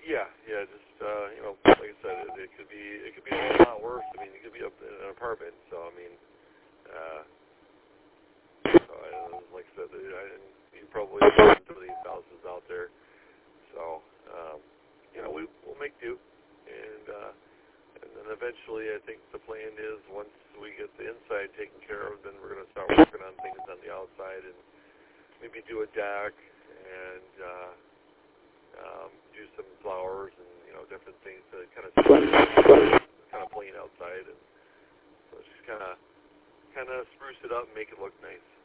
Yeah. Just like I said, it could be a lot worse. I mean, it could be up in an apartment. So I mean, like I said, you probably have some of these houses out there. So we'll make do, and then eventually, I think the plan is once we get the inside taken care of, then we're going to start working on things on the outside and maybe do a deck and do some flowers and different things to kind of plain outside, and so just kind of spruce it up and make it look nice.